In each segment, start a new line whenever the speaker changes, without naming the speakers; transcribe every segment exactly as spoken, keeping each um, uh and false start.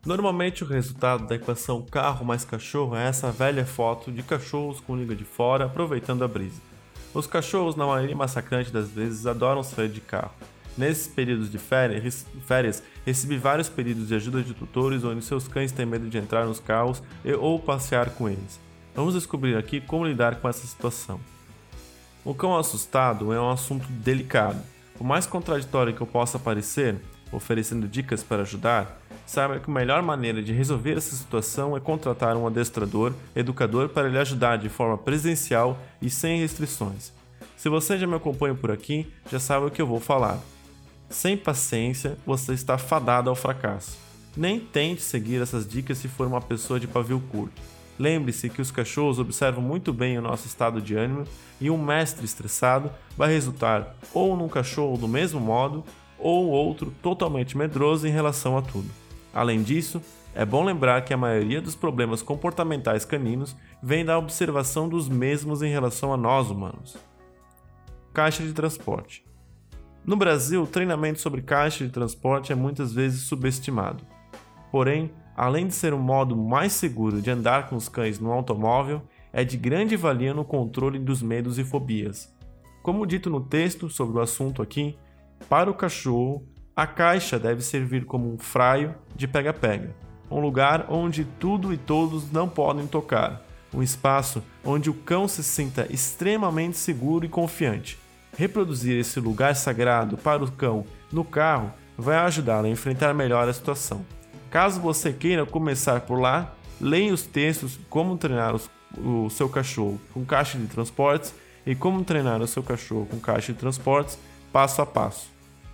Normalmente o resultado da equação carro mais cachorro é essa velha foto de cachorros com língua de fora aproveitando a brisa. Os cachorros, na maioria massacrante das vezes, adoram sair de carro. Nesses períodos de férias, férias, recebi vários pedidos de ajuda de tutores onde seus cães têm medo de entrar nos carros e, ou passear com eles. Vamos descobrir aqui como lidar com essa situação. O cão assustado é um assunto delicado. Por mais contraditório que eu possa parecer, oferecendo dicas para ajudar, saiba que a melhor maneira de resolver essa situação é contratar um adestrador, educador para lhe ajudar de forma presencial e sem restrições. Se você já me acompanha por aqui, já sabe o que eu vou falar. Sem paciência, você está fadado ao fracasso. Nem tente seguir essas dicas se for uma pessoa de pavio curto. Lembre-se que os cachorros observam muito bem o nosso estado de ânimo e um mestre estressado vai resultar ou num cachorro do mesmo modo ou outro totalmente medroso em relação a tudo. Além disso, é bom lembrar que a maioria dos problemas comportamentais caninos vem da observação dos mesmos em relação a nós humanos. Caixa de transporte. No Brasil, o treinamento sobre caixa de transporte é muitas vezes subestimado. Porém, além de ser um modo mais seguro de andar com os cães no automóvel, é de grande valia no controle dos medos e fobias. Como dito no texto sobre o assunto aqui, para o cachorro, a caixa deve servir como um fraio de pega-pega, um lugar onde tudo e todos não podem tocar, um espaço onde o cão se sinta extremamente seguro e confiante. Reproduzir esse lugar sagrado para o cão no carro vai ajudá-lo a enfrentar melhor a situação. Caso você queira começar por lá, leia os textos Como treinar os, o seu cachorro com caixa de transportes e Como treinar o seu cachorro com caixa de transportes passo a passo.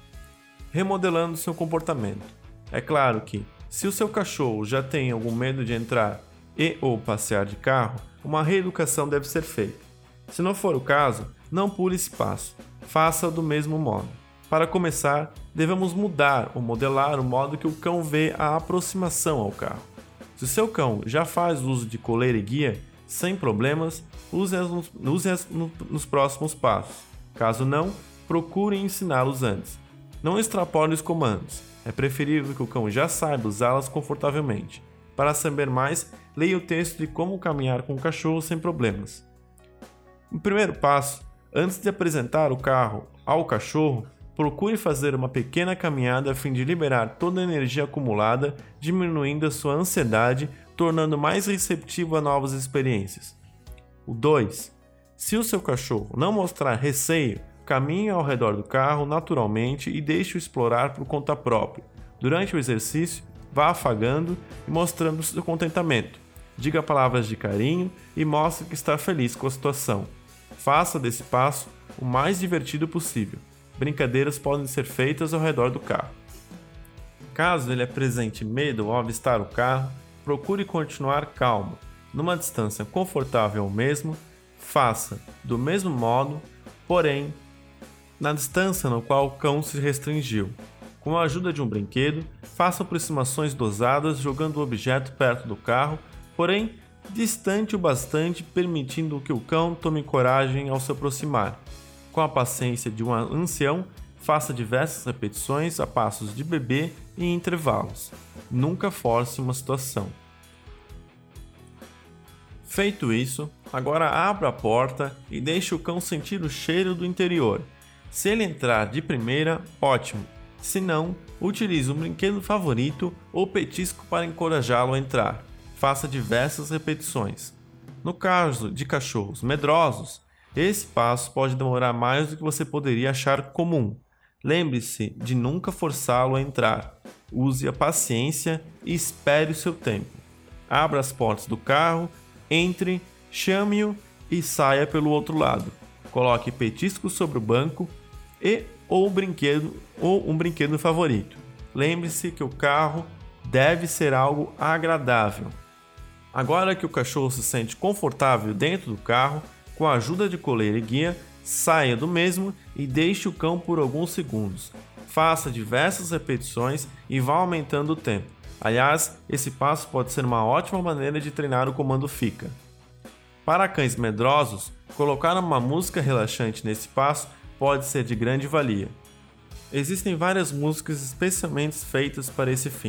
Remodelando seu comportamento. É claro que, se o seu cachorro já tem algum medo de entrar e ou passear de carro, uma reeducação deve ser feita. Se não for o caso, não pule esse passo, faça do mesmo modo. Para começar, devemos mudar ou modelar o modo que o cão vê a aproximação ao carro. Se o seu cão já faz uso de coleira e guia, sem problemas, use-as nos, use-as no, nos próximos passos. Caso não, procure ensiná-los antes. Não extrapole os comandos, é preferível que o cão já saiba usá-las confortavelmente. Para saber mais, leia o texto de Como caminhar com o cachorro sem problemas. O primeiro passo, antes de apresentar o carro ao cachorro, procure fazer uma pequena caminhada a fim de liberar toda a energia acumulada, diminuindo a sua ansiedade, tornando mais receptivo a novas experiências. O dois. Se o seu cachorro não mostrar receio, caminhe ao redor do carro naturalmente e deixe-o explorar por conta própria. Durante o exercício, vá afagando e mostrando seu contentamento. Diga palavras de carinho e mostre que está feliz com a situação. Faça desse passo o mais divertido possível. Brincadeiras podem ser feitas ao redor do carro. Caso ele apresente medo ao avistar o carro, procure continuar calmo. Numa distância confortável ao mesmo, faça do mesmo modo, porém, na distância no qual o cão se restringiu. Com a ajuda de um brinquedo, faça aproximações dosadas jogando o objeto perto do carro, porém distante o bastante, permitindo que o cão tome coragem ao se aproximar. Com a paciência de um ancião, faça diversas repetições a passos de bebê e em intervalos. Nunca force uma situação. Feito isso, agora abra a porta e deixe o cão sentir o cheiro do interior. Se ele entrar de primeira, ótimo. Se não, utilize um brinquedo favorito ou petisco para encorajá-lo a entrar. Faça diversas repetições. No caso de cachorros medrosos, esse passo pode demorar mais do que você poderia achar comum. Lembre-se de nunca forçá-lo a entrar. Use a paciência e espere o seu tempo. Abra as portas do carro, entre, chame-o e saia pelo outro lado. Coloque petiscos sobre o banco e ou, brinquedo, ou um brinquedo favorito. Lembre-se que o carro deve ser algo agradável. Agora que o cachorro se sente confortável dentro do carro, com a ajuda de coleira e guia, saia do mesmo e deixe o cão por alguns segundos. Faça diversas repetições e vá aumentando o tempo. Aliás, esse passo pode ser uma ótima maneira de treinar o comando fica. Para cães medrosos, colocar uma música relaxante nesse passo pode ser de grande valia. Existem várias músicas especialmente feitas para esse fim.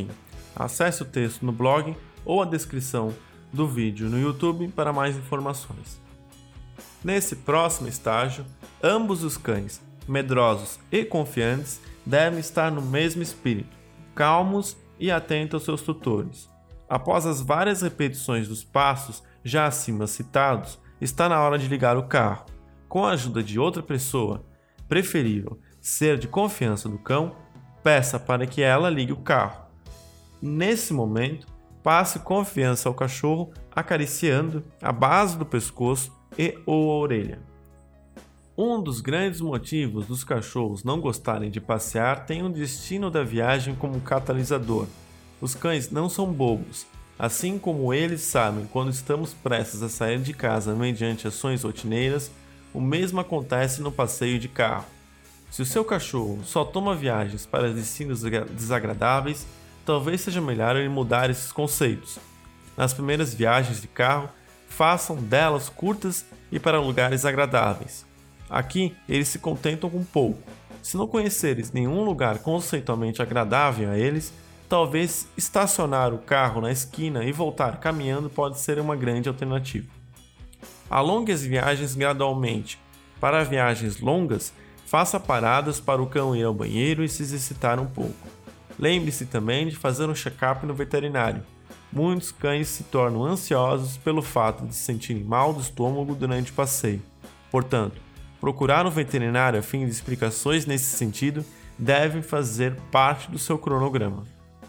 Acesse o texto no blog ou a descrição do vídeo no YouTube para mais informações. Nesse próximo estágio, ambos os cães, medrosos e confiantes, devem estar no mesmo espírito, calmos e atentos aos seus tutores. Após as várias repetições dos passos já acima citados, está na hora de ligar o carro. Com a ajuda de outra pessoa, preferível ser de confiança do cão, peça para que ela ligue o carro. Nesse momento, passe confiança ao cachorro acariciando a base do pescoço e ou a orelha. Um dos grandes motivos dos cachorros não gostarem de passear tem o destino da viagem como catalisador. Os cães não são bobos. Assim como eles sabem quando estamos prestes a sair de casa mediante ações rotineiras, o mesmo acontece no passeio de carro. Se o seu cachorro só toma viagens para destinos desagradáveis, talvez seja melhor ele mudar esses conceitos. Nas primeiras viagens de carro, façam delas curtas e para lugares agradáveis. Aqui, eles se contentam com pouco. Se não conheceres nenhum lugar conceitualmente agradável a eles, talvez estacionar o carro na esquina e voltar caminhando pode ser uma grande alternativa. Alongue as viagens gradualmente. Para viagens longas, faça paradas para o cão ir ao banheiro e se exercitar um pouco. Lembre-se também de fazer um check-up no veterinário. Muitos cães se tornam ansiosos pelo fato de se sentirem mal do estômago durante o passeio. Portanto, procurar um veterinário a fim de explicações nesse sentido deve fazer parte do seu cronograma.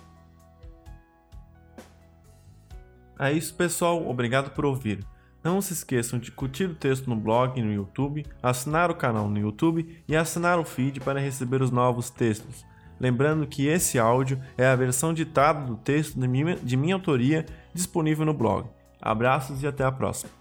É isso, pessoal. Obrigado por ouvir. Não se esqueçam de curtir o texto no blog e no YouTube, assinar o canal no YouTube e assinar o feed para receber os novos textos. Lembrando que esse áudio é a versão ditada do texto de minha, de minha autoria disponível no blog. Abraços e até a próxima.